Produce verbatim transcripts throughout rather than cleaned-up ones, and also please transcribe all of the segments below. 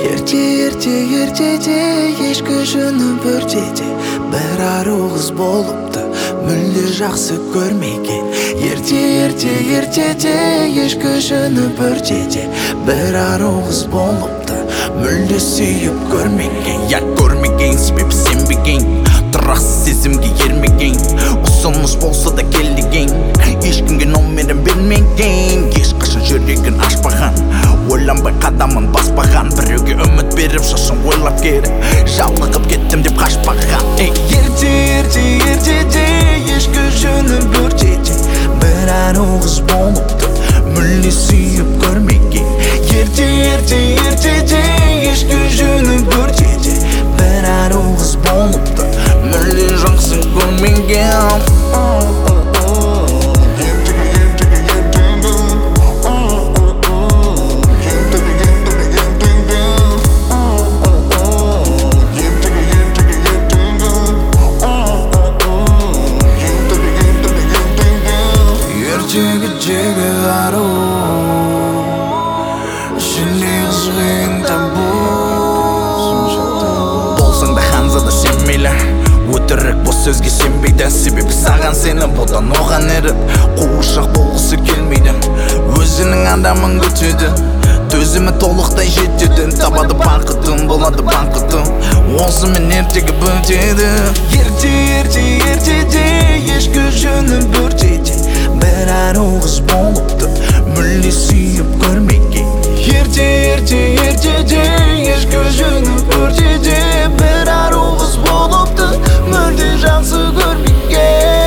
Ерте ерте ертеде ешкі жүні бөртеде бір ару қыз болыпты мүлде жақсы көрмеген. Ерте ерте ертеде ешкі жүні бөртеде бір ару қыз болыпты мүлде сүйіп көрмеген. Я көрмеген себебі сенбеген, тұрақсыз сезімге ермеген, ұсыныс болса да келдеген, ешкімге номерін бермеген, ешқашан жүрегін ашпаған, ойланбай қадамын баспаған, біреуге үміт беріп шашын ойлап келіп жалығып кеттім деп қашпаған. Ерте ерте ертеде ешкі жүні бөртеде бір ару қыз болыпты мүлде сүйіп көрмеген. Ерте ерте ертеде ешкі жүні бөртеде бір ару қыз болыпты мүлде жақсы көрмеген. Ертегі жегі ару ішінде қызғың табу. Болсаң да ханзада сенмейлі, өтірік бұл сөзге сенбейді, себебі саған сені бұдан оған еріп қуыршақ болғысы келмейді. Өзінің адамын күтеді, төзімі толықтай жетеді, табады бақытын, болады бақытын, осымен ертегі бөтеді. Ерте ерте ертеде ешкі жүні бөртеде бір ару қыз болыпты мүлде сүйіп көрмеген. Ерте ерте ертеде ешкі жүні бөртеде бір ару қыз болыпты мүлде жақсы көрмеген.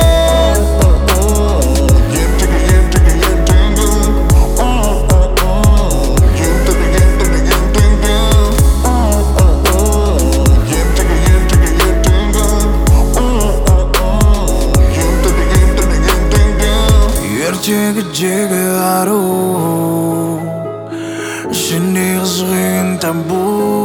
Ертегі жегі ару ішінде қызғың табу.